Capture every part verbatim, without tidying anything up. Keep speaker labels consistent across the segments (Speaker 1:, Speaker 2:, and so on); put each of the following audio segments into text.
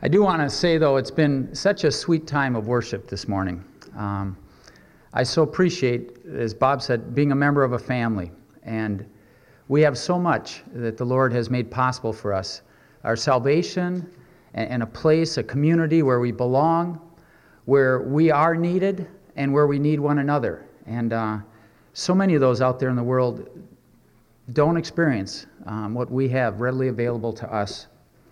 Speaker 1: I do want to say, though, it's been such a sweet time of worship this morning. Um, I so appreciate, as Bob said, being a member of a family. And we have so much that the Lord has made possible for us. Our salvation and, and a place, a community where we belong, where we are needed, and where we need one another. And uh, so many of those out there in the world don't experience um, what we have readily available to us.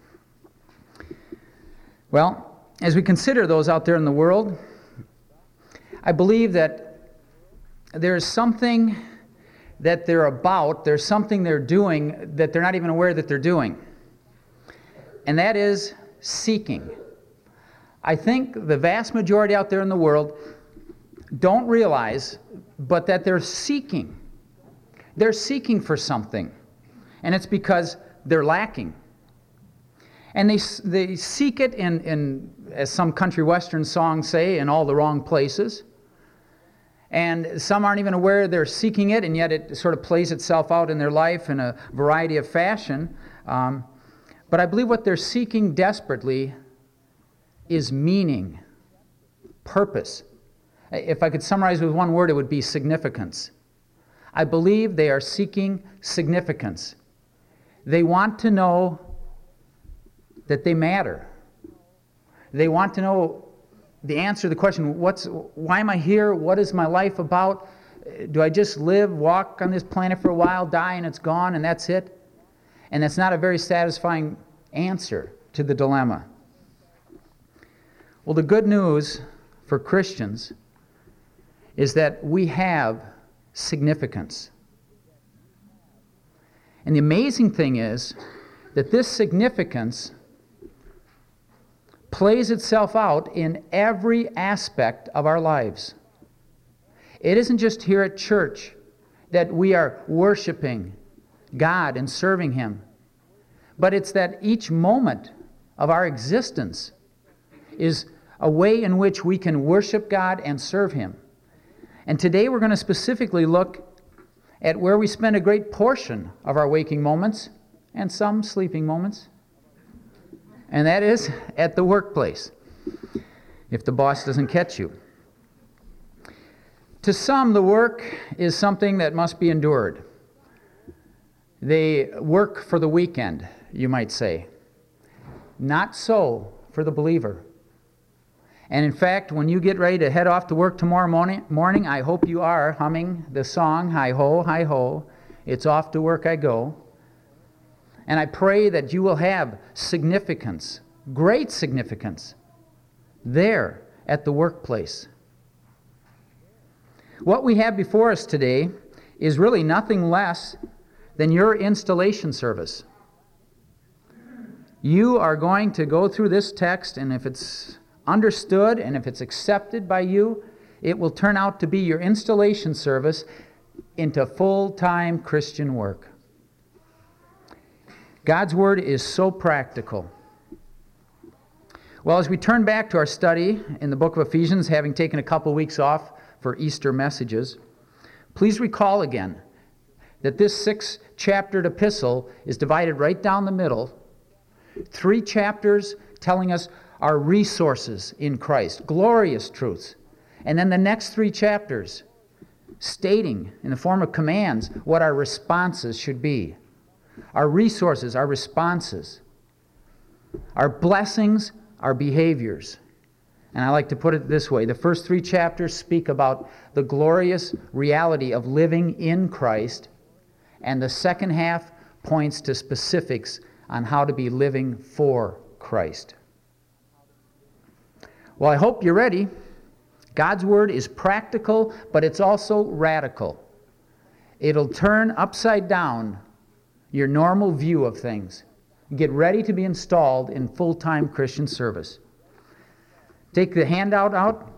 Speaker 1: Well, as we consider those out there in the world, I believe that there's something that they're about, there's something they're doing that they're not even aware that they're doing. And that is seeking. I think the vast majority out there in the world don't realize, but that they're seeking. They're seeking for something. And it's because they're lacking. And they they seek it in, in, as some country western songs say, in all the wrong places. And some aren't even aware they're seeking it, and yet it sort of plays itself out in their life in a variety of fashion. Um, but I believe what they're seeking desperately is meaning, purpose. If I could summarize with one word, it would be significance. I believe they are seeking significance. They want to know that they matter. They want to know the answer to the question, what's, why am I here? What is my life about? Do I just live, walk on this planet for a while, die, and it's gone, and that's it? And that's not a very satisfying answer to the dilemma. Well, the good news for Christians is that we have significance. And the amazing thing is that this significance plays itself out in every aspect of our lives. It isn't just here at church that we are worshiping God and serving Him, but it's that each moment of our existence is a way in which we can worship God and serve Him. And today we're going to specifically look at where we spend a great portion of our waking moments and some sleeping moments. And that is at the workplace, if the boss doesn't catch you. To some, the work is something that must be endured. They work for the weekend, you might say. Not so for the believer. And in fact, when you get ready to head off to work tomorrow morning, morning I hope you are humming the song, Hi-ho, hi-ho, it's off to work I go. And I pray that you will have significance, great significance, there at the workplace. What we have before us today is really nothing less than your installation service. You are going to go through this text, and if it's understood and if it's accepted by you, it will turn out to be your installation service into full-time Christian work. God's Word is so practical. Well, as we turn back to our study in the book of Ephesians, having taken a couple weeks off for Easter messages, please recall again that this six-chaptered epistle is divided right down the middle. Three chapters telling us our resources in Christ, glorious truths. And then the next three chapters stating, in the form of commands, what our responses should be. Our resources, our responses, our blessings, our behaviors. And I like to put it this way. The first three chapters speak about the glorious reality of living in Christ, and the second half points to specifics on how to be living for Christ. Well, I hope you're ready. God's Word is practical, but it's also radical. It'll turn upside down your normal view of things. Get ready to be installed in full-time Christian service. Take the handout out,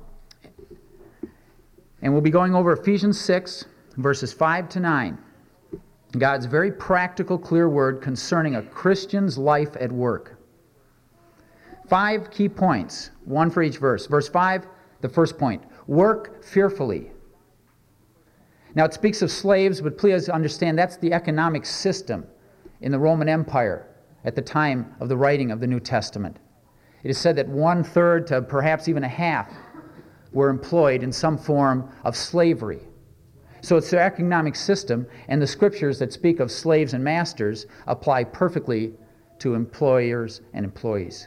Speaker 1: and we'll be going over Ephesians six, verses five to nine. God's very practical, clear word concerning a Christian's life at work. Five key points, one for each verse. Verse five, the first point, work fearfully. Now it speaks of slaves, but please understand that's the economic system in the Roman Empire at the time of the writing of the New Testament. It is said that one-third to perhaps even a half were employed in some form of slavery. So it's their economic system, and the scriptures that speak of slaves and masters apply perfectly to employers and employees.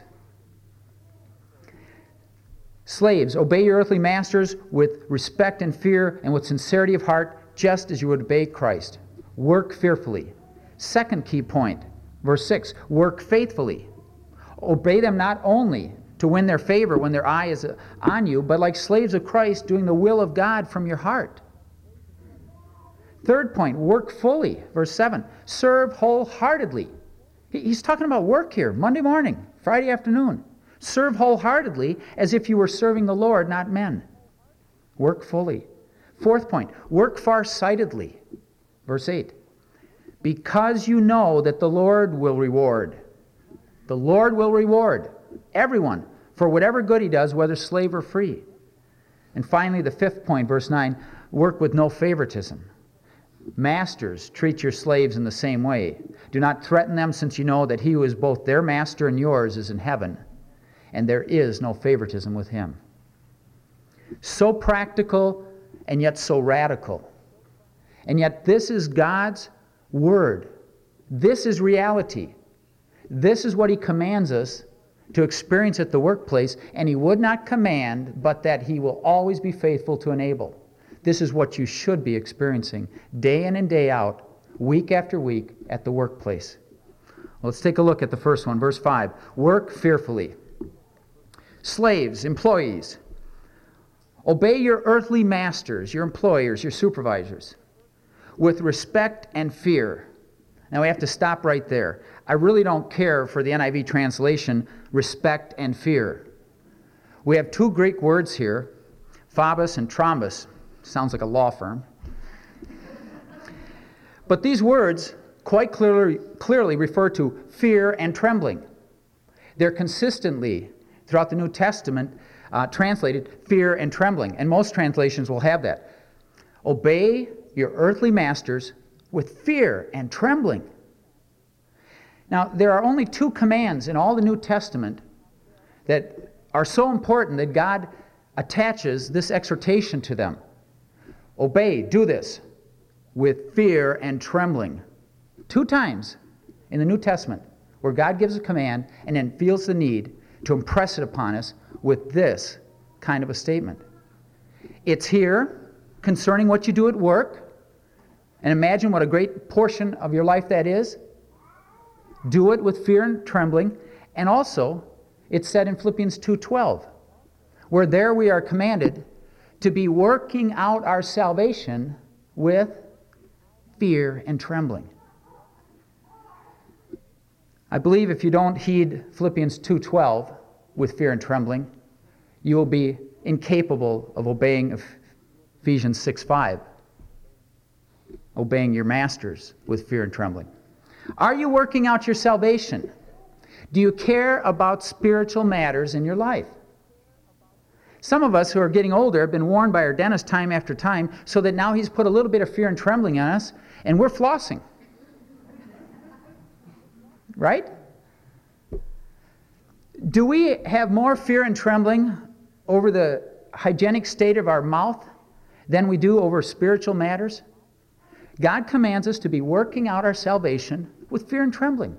Speaker 1: Slaves, obey your earthly masters with respect and fear and with sincerity of heart, just as you would obey Christ. Work fearfully. Second key point, verse six, work faithfully. Obey them not only to win their favor when their eye is on you, but like slaves of Christ, doing the will of God from your heart. Third point, work fully. Verse seven, serve wholeheartedly. He's talking about work here, Monday morning, Friday afternoon. Serve wholeheartedly as if you were serving the Lord, not men. Work fully. Fourth point, work farsightedly. Verse eight, because you know that the Lord will reward. The Lord will reward everyone for whatever good he does, whether slave or free. And finally, the fifth point, verse nine, work with no favoritism. Masters, treat your slaves in the same way. Do not threaten them, since you know that he who is both their master and yours is in heaven, and there is no favoritism with him. So practical and yet so radical. And yet this is God's word. This is reality. This is what he commands us to experience at the workplace, and he would not command but that he will always be faithful to enable. This is what you should be experiencing day in and day out, week after week at the workplace. Let's take a look at the first one, verse five. Work fearfully. Slaves, employees, obey your earthly masters, your employers, your supervisors, with respect and fear. Now we have to stop right there. I really don't care for the N I V translation, respect and fear. We have two Greek words here, phobos and trombos. Sounds like a law firm. But these words quite clearly, clearly refer to fear and trembling. They're consistently, throughout the New Testament, uh, translated fear and trembling. And most translations will have that. Obey your earthly masters with fear and trembling. Now, there are only two commands in all the New Testament that are so important that God attaches this exhortation to them. Obey, do this, with fear and trembling. Two times in the New Testament where God gives a command and then feels the need to impress it upon us with this kind of a statement. It's here concerning what you do at work, and imagine what a great portion of your life that is. Do it with fear and trembling. And also, it's said in Philippians two twelve, where there we are commanded to be working out our salvation with fear and trembling. I believe if you don't heed Philippians two twelve with fear and trembling, you will be incapable of obeying Ephesians six five, obeying your masters with fear and trembling. Are you working out your salvation? Do you care about spiritual matters in your life? Some of us who are getting older have been warned by our dentist time after time, so that now he's put a little bit of fear and trembling on us, and we're flossing. Right? Do we have more fear and trembling over the hygienic state of our mouth than we do over spiritual matters? God commands us to be working out our salvation with fear and trembling.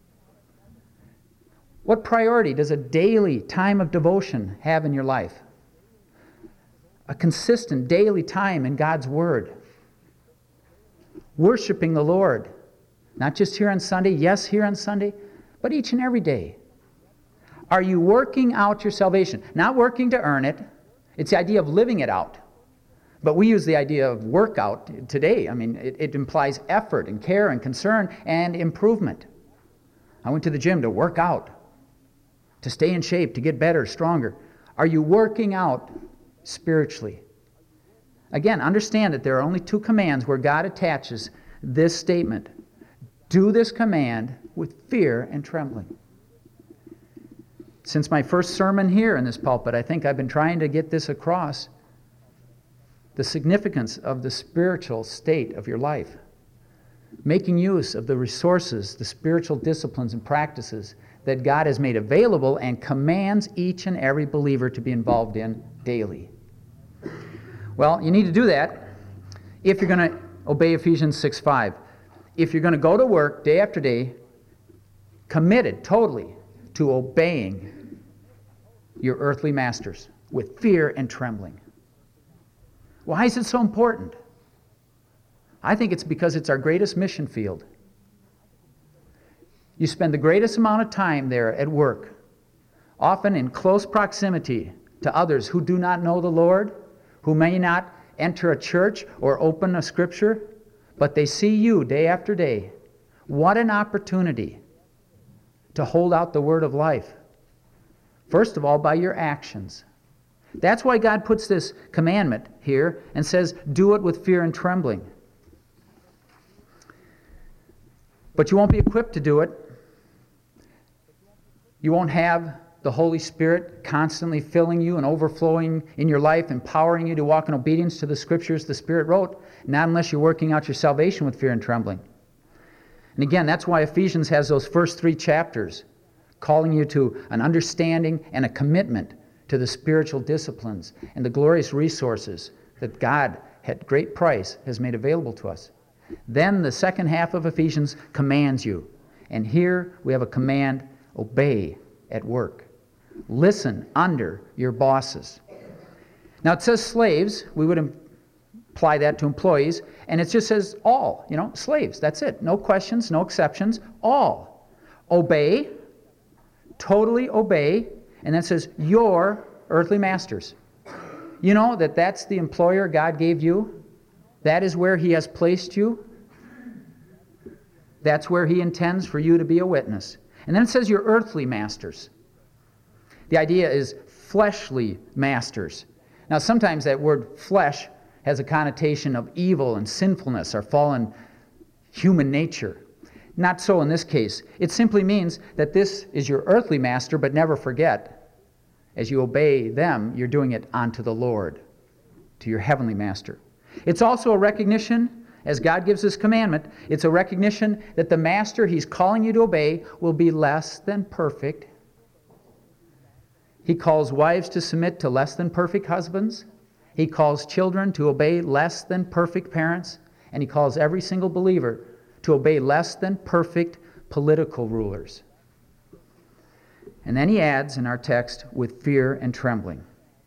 Speaker 1: What priority does a daily time of devotion have in your life? A consistent daily time in God's Word. Worshiping the Lord. Not just here on Sunday, yes, here on Sunday, but each and every day. Are you working out your salvation? Not working to earn it. It's the idea of living it out. But we use the idea of workout today. I mean, it, it implies effort and care and concern and improvement. I went to the gym to work out, to stay in shape, to get better, stronger. Are you working out spiritually? Again, understand that there are only two commands where God attaches this statement. Do this command with fear and trembling. Since my first sermon here in this pulpit, I think I've been trying to get this across. The significance of the spiritual state of your life. Making use of the resources, the spiritual disciplines and practices that God has made available and commands each and every believer to be involved in daily. Well, you need to do that if you're going to obey Ephesians six five. If you're going to go to work day after day, committed totally to obeying your earthly masters with fear and trembling. Why is it so important? I think it's because it's our greatest mission field. You spend the greatest amount of time there at work, often in close proximity to others who do not know the Lord, who may not enter a church or open a scripture, but they see you day after day. What an opportunity to hold out the word of life. First of all, by your actions. That's why God puts this commandment here and says, do it with fear and trembling. But you won't be equipped to do it. You won't have the Holy Spirit constantly filling you and overflowing in your life, empowering you to walk in obedience to the Scriptures the Spirit wrote, not unless you're working out your salvation with fear and trembling. And again, that's why Ephesians has those first three chapters, calling you to an understanding and a commitment to the spiritual disciplines and the glorious resources that God, at great price, has made available to us. Then the second half of Ephesians commands you. And here we have a command, obey at work. Listen under your bosses. Now it says slaves. We would apply that to employees. And it just says all, you know, slaves. That's it. No questions, no exceptions. All. Obey. Totally obey. And then it says your earthly masters. You know that that's the employer God gave you? That is where He has placed you. That's where He intends for you to be a witness. And then it says your earthly masters. The idea is fleshly masters. Now sometimes that word flesh has a connotation of evil and sinfulness or fallen human nature. Not so in this case. It simply means that this is your earthly master, but never forget, as you obey them, you're doing it unto the Lord, to your heavenly master. It's also a recognition, as God gives this commandment, it's a recognition that the master He's calling you to obey will be less than perfect. He calls wives to submit to less than perfect husbands. He calls children to obey less than perfect parents. And He calls every single believer to obey less than perfect political rulers. And then He adds in our text, with fear and trembling.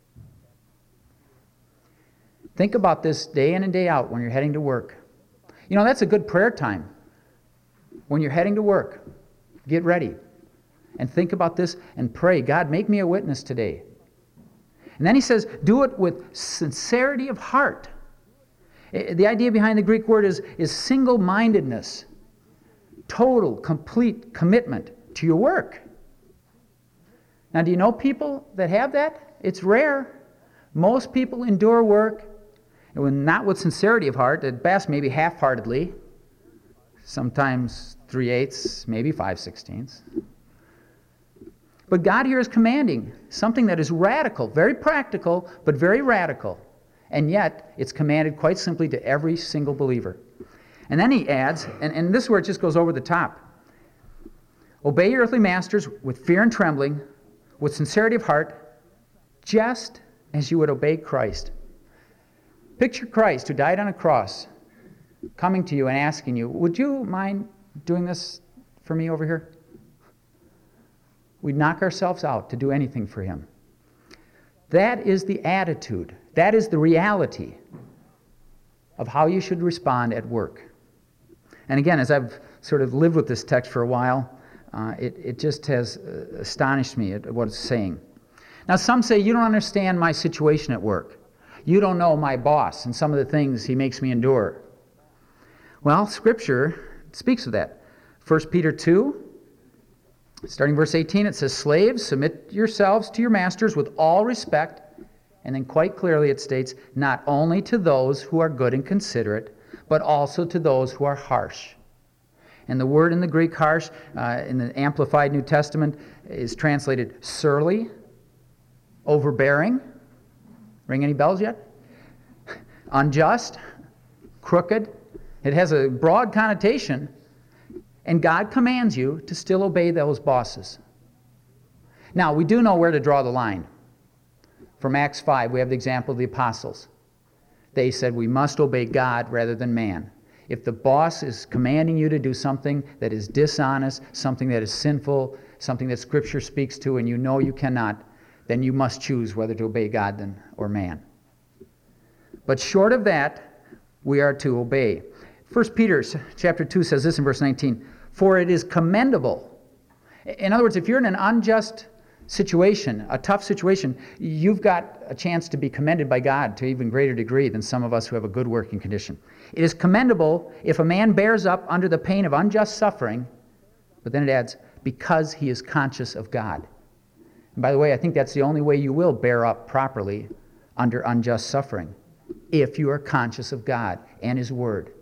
Speaker 1: Think about this day in and day out when you're heading to work. You know, that's a good prayer time. When you're heading to work, get ready and think about this and pray, God, make me a witness today. And then He says, do it with sincerity of heart. The idea behind the Greek word is, is single-mindedness, total, complete commitment to your work. Now, do you know people that have that? It's rare. Most people endure work, and when not with sincerity of heart, at best maybe half-heartedly, sometimes three-eighths, maybe five-sixteenths. But God here is commanding something that is radical, very practical, but very radical. And yet, it's commanded quite simply to every single believer. And then He adds, and, and this is where it just goes over the top, obey your earthly masters with fear and trembling, with sincerity of heart, just as you would obey Christ. Picture Christ, who died on a cross, coming to you and asking you, would you mind doing this for me over here? We'd knock ourselves out to do anything for Him. That is the attitude. That is the reality of how you should respond at work. And again, as I've sort of lived with this text for a while, uh, it, it just has astonished me at what it's saying. Now, some say, you don't understand my situation at work. You don't know my boss and some of the things he makes me endure. Well, Scripture speaks of that. First Peter two, starting verse eighteen, it says, slaves, submit yourselves to your masters with all respect. And then quite clearly it states, not only to those who are good and considerate, but also to those who are harsh. And the word in the Greek harsh, uh, in the Amplified New Testament, is translated surly, overbearing. Ring any bells yet? Unjust, crooked. It has a broad connotation. And God commands you to still obey those bosses. Now, we do know where to draw the line. From Acts five, we have the example of the apostles. They said we must obey God rather than man. If the boss is commanding you to do something that is dishonest, something that is sinful, something that Scripture speaks to, and you know you cannot, then you must choose whether to obey God then or man. But short of that, we are to obey. First Peter chapter two says this in verse nineteen, "For it is commendable." In other words, if you're in an unjust situation, a tough situation, you've got a chance to be commended by God to an even greater degree than some of us who have a good working condition. It is commendable if a man bears up under the pain of unjust suffering, but then it adds, because he is conscious of God. And by the way, I think that's the only way you will bear up properly under unjust suffering, if you are conscious of God and His Word.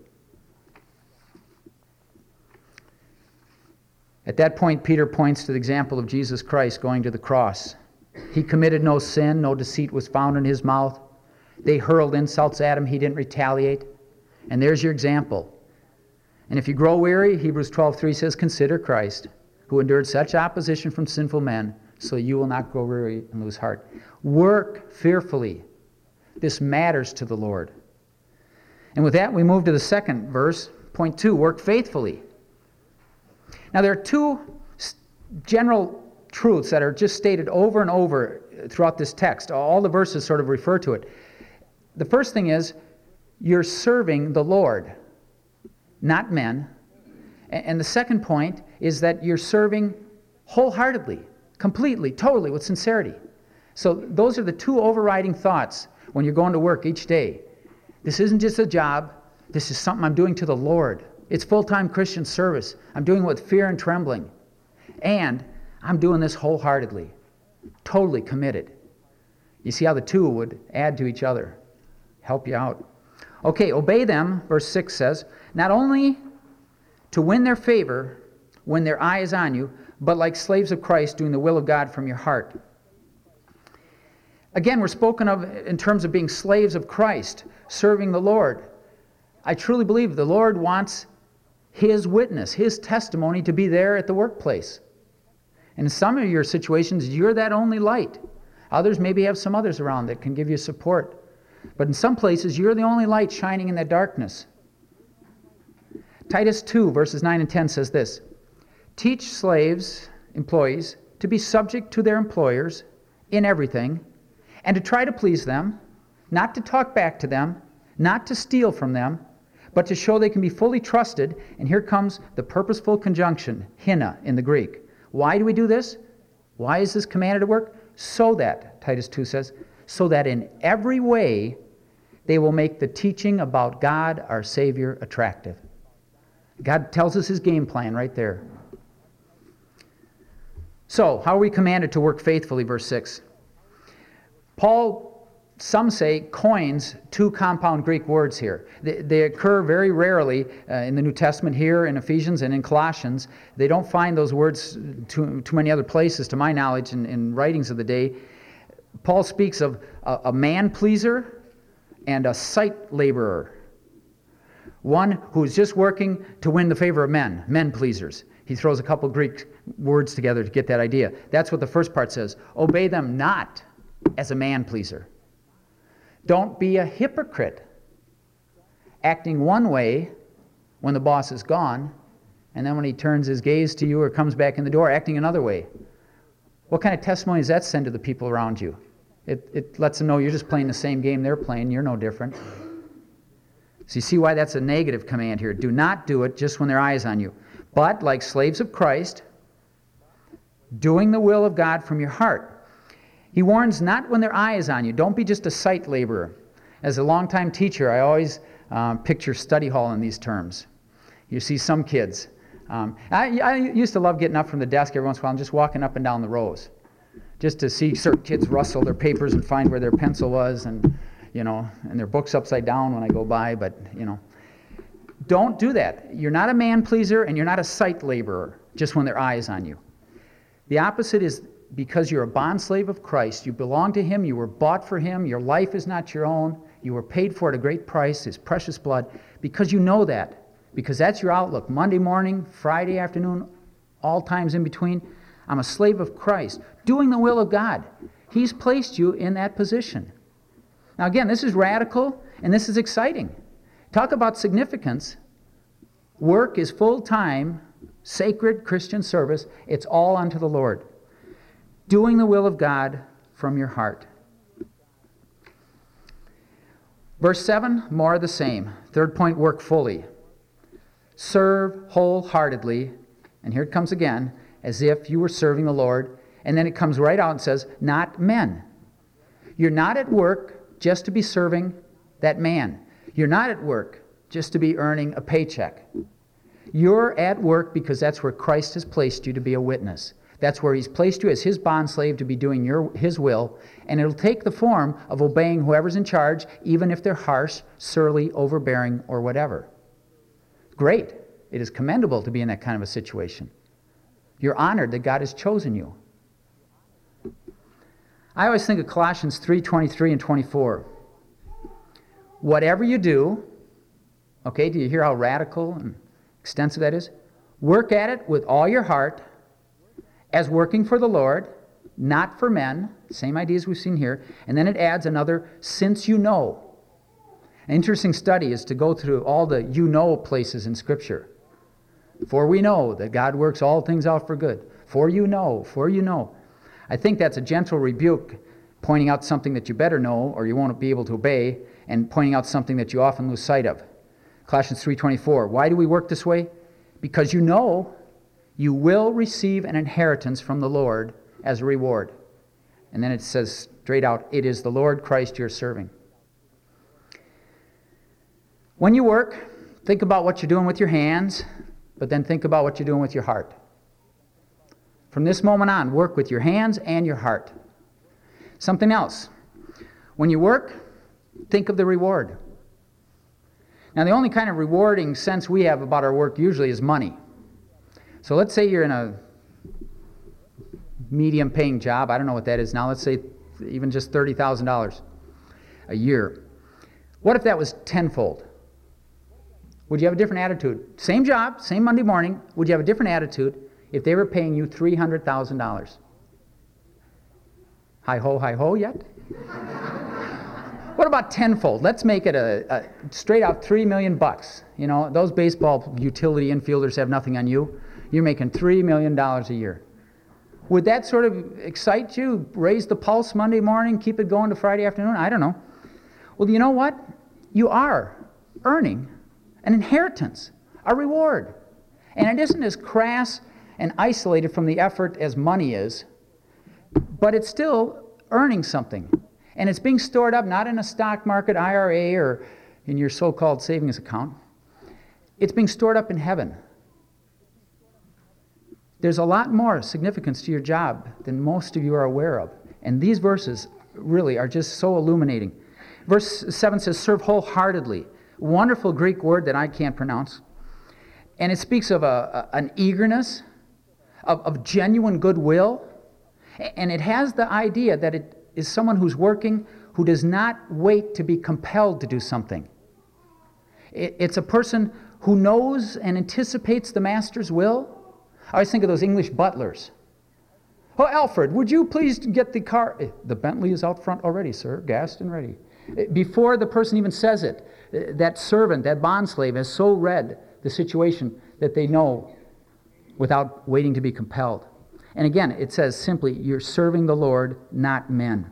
Speaker 1: At that point, Peter points to the example of Jesus Christ going to the cross. He committed no sin, no deceit was found in His mouth. They hurled insults at Him, He didn't retaliate. And there's your example. And if you grow weary, Hebrews twelve three says, "Consider Christ, who endured such opposition from sinful men, so you will not grow weary and lose heart." Work fearfully. This matters to the Lord. And with that, we move to the second verse, point two, work faithfully. Now, there are two general truths that are just stated over and over throughout this text. All the verses sort of refer to it. The first thing is, you're serving the Lord, not men. And the second point is that you're serving wholeheartedly, completely, totally, with sincerity. So those are the two overriding thoughts when you're going to work each day. This isn't just a job. This is something I'm doing to the Lord. It's full-time Christian service. I'm doing it with fear and trembling. And I'm doing this wholeheartedly, totally committed. You see how the two would add to each other, help you out. Okay, obey them, verse six says, not only to win their favor when their eye is on you, but like slaves of Christ, doing the will of God from your heart. Again, we're spoken of in terms of being slaves of Christ, serving the Lord. I truly believe the Lord wants His witness, His testimony to be there at the workplace. And in some of your situations, you're that only light. Others maybe have some others around that can give you support. But in some places, you're the only light shining in that darkness. Titus two, verses nine and ten says this, "Teach slaves, employees, to be subject to their employers in everything, and to try to please them, not to talk back to them, not to steal from them, but to show they can be fully trusted." And here comes the purposeful conjunction, hina in the Greek. Why do we do this? Why is this commanded at work? So that, Titus two says, so that in every way they will make the teaching about God, our Savior, attractive. God tells us His game plan right there. So, how are we commanded to work faithfully, verse six? Paul, some say, coins two compound Greek words here. They, they occur very rarely uh, in the New Testament here, in Ephesians and in Colossians. They don't find those words too, too many other places, to my knowledge, in, in writings of the day. Paul speaks of a, a man-pleaser and a sight laborer. One who's just working to win the favor of men, men-pleasers. He throws a couple Greek words together to get that idea. That's what the first part says. Obey them not as a man-pleaser. Don't be a hypocrite, acting one way when the boss is gone, and then when he turns his gaze to you or comes back in the door, acting another way. What kind of testimony does that send to the people around you? It, it lets them know you're just playing the same game they're playing. You're no different. So you see why that's a negative command here. Do not do it just when their eye is on you, but like slaves of Christ, doing the will of God from your heart. He warns not when their eye is on you. Don't be just a sight laborer. As a longtime teacher, I always um, picture study hall in these terms. You see some kids. Um, I, I used to love getting up from the desk every once in a while and just walking up and down the rows, just to see certain kids rustle their papers and find where their pencil was, and you know, and their books upside down when I go by. But you know, don't do that. You're not a man pleaser, and you're not a sight laborer just when their eye is on you. The opposite is, because you're a bondslave of Christ, you belong to Him, you were bought for Him, your life is not your own, you were paid for at a great price, His precious blood, because you know that, because that's your outlook. Monday morning, Friday afternoon, all times in between, I'm a slave of Christ, doing the will of God. He's placed you in that position. Now again, this is radical and this is exciting. Talk about significance. Work is full-time, sacred Christian service. It's all unto the Lord. Doing the will of God from your heart. Verse seven, more of the same. Third point, work fully. Serve wholeheartedly, and here it comes again, as if you were serving the Lord, and then it comes right out and says, not men. You're not at work just to be serving that man. You're not at work just to be earning a paycheck. You're at work because that's where Christ has placed you to be a witness. That's where He's placed you as His bondslave to be doing your His will, and it'll take the form of obeying whoever's in charge, even if they're harsh, surly, overbearing, or whatever. Great. It is commendable to be in that kind of a situation. You're honored that God has chosen you. I always think of Colossians three twenty-three and twenty-four. Whatever you do, okay, do you hear how radical and extensive that is? Work at it with all your heart, as working for the Lord, not for men. Same ideas we've seen here. And then it adds another, since you know. An interesting study is to go through all the you know places in Scripture. For we know that God works all things out for good. For you know, for you know. I think that's a gentle rebuke, pointing out something that you better know or you won't be able to obey, and pointing out something that you often lose sight of. Colossians three twenty-four. Why do we work this way? Because you know you will receive an inheritance from the Lord as a reward. And then it says straight out, it is the Lord Christ you're serving. When you work, think about what you're doing with your hands, but then think about what you're doing with your heart. From this moment on, work with your hands and your heart. Something else. When you work, think of the reward. Now, the only kind of rewarding sense we have about our work usually is money. So let's say you're in a medium-paying job. I don't know what that is now. Let's say even just thirty thousand dollars a year. What if that was tenfold? Would you have a different attitude? Same job, same Monday morning. Would you have a different attitude if they were paying you three hundred thousand dollars? Hi-ho, hi-ho yet? What about tenfold? Let's make it a, a straight out three million bucks. You know, those baseball utility infielders have nothing on you. You're making three million dollars a year. Would that sort of excite you? Raise the pulse Monday morning, keep it going to Friday afternoon? I don't know. Well, you know what? You are earning an inheritance, a reward. And it isn't as crass and isolated from the effort as money is, but it's still earning something. And it's being stored up not in a stock market I R A or in your so-called savings account. It's being stored up in heaven. There's a lot more significance to your job than most of you are aware of. And these verses really are just so illuminating. Verse seven says, serve wholeheartedly. Wonderful Greek word that I can't pronounce. And it speaks of a, a, an eagerness, of, of genuine goodwill. And it has the idea that it is someone who's working who does not wait to be compelled to do something. It, it's a person who knows and anticipates the master's will. I always think of those English butlers. Oh, Alfred, would you please get the car? The Bentley is out front already, sir, gassed and ready. Before the person even says it, that servant, that bondslave has so read the situation that they know without waiting to be compelled. And again, it says simply, you're serving the Lord, not men.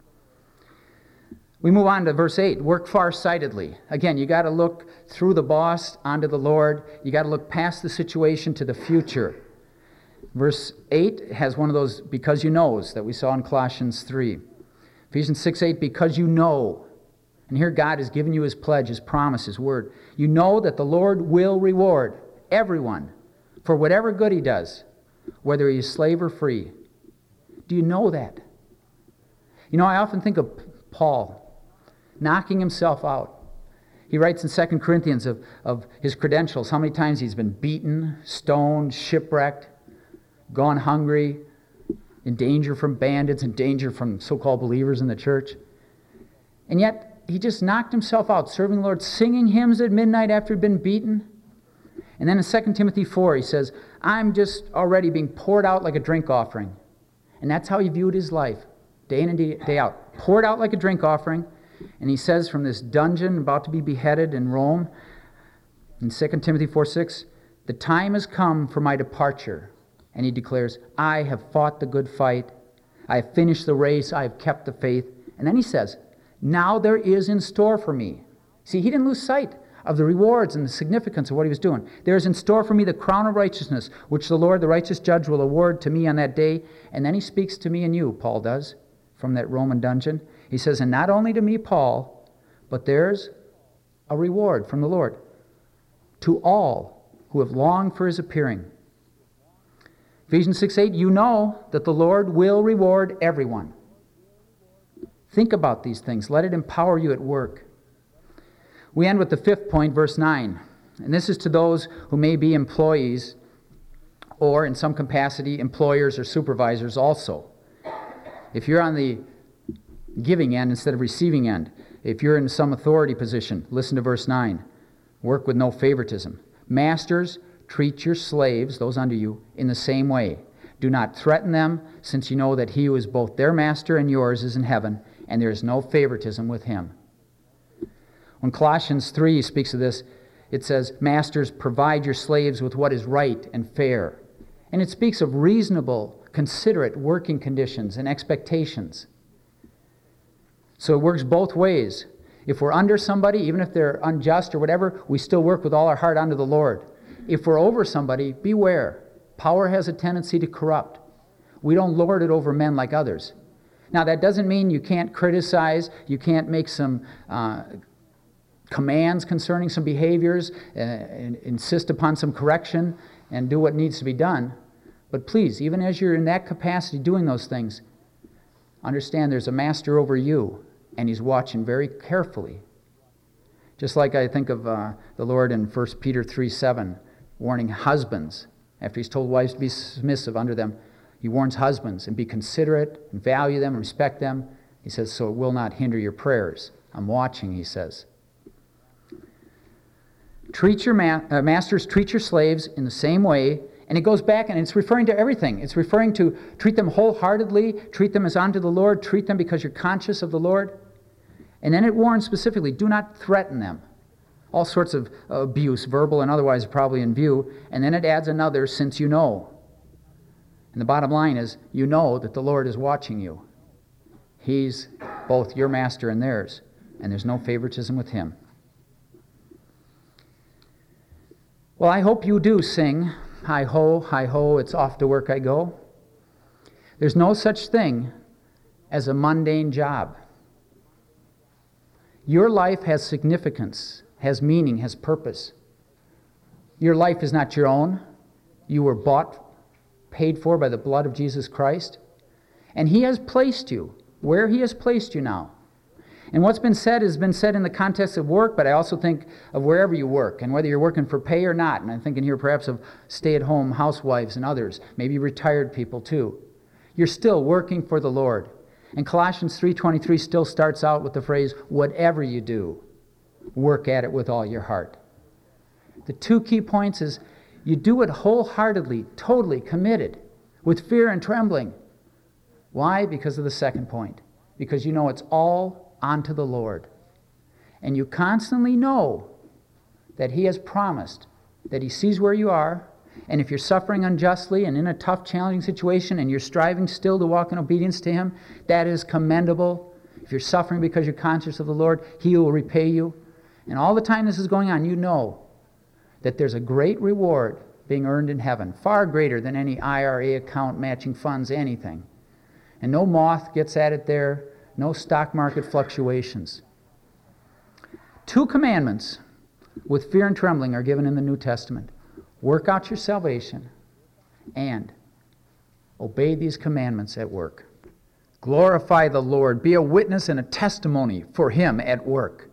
Speaker 1: We move on to verse eight, work farsightedly. Again, you got to look through the boss onto the Lord. You got to look past the situation to the future. Verse eight has one of those because you knows that we saw in Colossians three. Ephesians six eight, because you know. And here God has given you His pledge, His promise, His word. You know that the Lord will reward everyone for whatever good he does, whether he is slave or free. Do you know that? You know, I often think of Paul knocking himself out. He writes in Second Corinthians of, of his credentials, how many times he's been beaten, stoned, shipwrecked, gone hungry, in danger from bandits, in danger from so-called believers in the church. And yet, he just knocked himself out, serving the Lord, singing hymns at midnight after he'd been beaten. And then in Second Timothy four, he says, I'm just already being poured out like a drink offering. And that's how he viewed his life, day in and day out. Poured out like a drink offering. And he says from this dungeon, about to be beheaded in Rome, in Second Timothy four six, the time has come for my departure. And he declares, I have fought the good fight. I have finished the race. I have kept the faith. And then he says, now there is in store for me. See, he didn't lose sight of the rewards and the significance of what he was doing. There is in store for me the crown of righteousness, which the Lord, the righteous judge, will award to me on that day. And then he speaks to me and you, Paul does, from that Roman dungeon. He says, and not only to me, Paul, but there's a reward from the Lord to all who have longed for his appearing. Ephesians six eight, you know that the Lord will reward everyone. Think about these things. Let it empower you at work. We end with the fifth point, verse nine. And this is to those who may be employees or, in some capacity, employers or supervisors also. If you're on the giving end instead of receiving end, if you're in some authority position, listen to verse nine. Work with no favoritism. Masters, treat your slaves, those under you, in the same way. Do not threaten them, since you know that he who is both their master and yours is in heaven, and there is no favoritism with him. When Colossians three speaks of this, it says, Masters, provide your slaves with what is right and fair. And it speaks of reasonable, considerate working conditions and expectations. So it works both ways. If we're under somebody, even if they're unjust or whatever, we still work with all our heart unto the Lord. If we're over somebody, beware. Power has a tendency to corrupt. We don't lord it over men like others. Now, that doesn't mean you can't criticize, you can't make some uh, commands concerning some behaviors, uh, and insist upon some correction, and do what needs to be done. But please, even as you're in that capacity doing those things, understand there's a master over you, and he's watching very carefully. Just like I think of uh, the Lord in First Peter three seven, warning husbands, after he's told wives to be submissive under them, he warns husbands, and be considerate, and value them, and respect them. He says, so it will not hinder your prayers. I'm watching, he says. Treat your ma- uh, masters, treat your slaves in the same way. And it goes back, and it's referring to everything. It's referring to treat them wholeheartedly, treat them as unto the Lord, treat them because you're conscious of the Lord. And then it warns specifically, do not threaten them. All sorts of abuse, verbal and otherwise, are probably in view. And then it adds another, since you know. And the bottom line is, you know that the Lord is watching you. He's both your master and theirs, and there's no favoritism with him. Well, I hope you do sing, hi-ho, hi-ho, it's off to work I go. There's no such thing as a mundane job. Your life has significance, has meaning, has purpose. Your life is not your own. You were bought, paid for by the blood of Jesus Christ. And he has placed you where he has placed you now. And what's been said has been said in the context of work, but I also think of wherever you work, and whether you're working for pay or not. And I'm thinking here perhaps of stay-at-home housewives and others, maybe retired people too. You're still working for the Lord. And Colossians three twenty-three still starts out with the phrase, whatever you do, work at it with all your heart. The two key points is you do it wholeheartedly, totally committed, with fear and trembling. Why? Because of the second point. Because you know it's all unto the Lord. And you constantly know that he has promised that he sees where you are, and if you're suffering unjustly and in a tough, challenging situation and you're striving still to walk in obedience to him, that is commendable. If you're suffering because you're conscious of the Lord, he will repay you. And all the time this is going on, you know that there's a great reward being earned in heaven, far greater than any I R A account, matching funds, anything. And no moth gets at it there, no stock market fluctuations. Two commandments with fear and trembling are given in the New Testament. Work out your salvation and obey these commandments at work. Glorify the Lord. Be a witness and a testimony for him at work.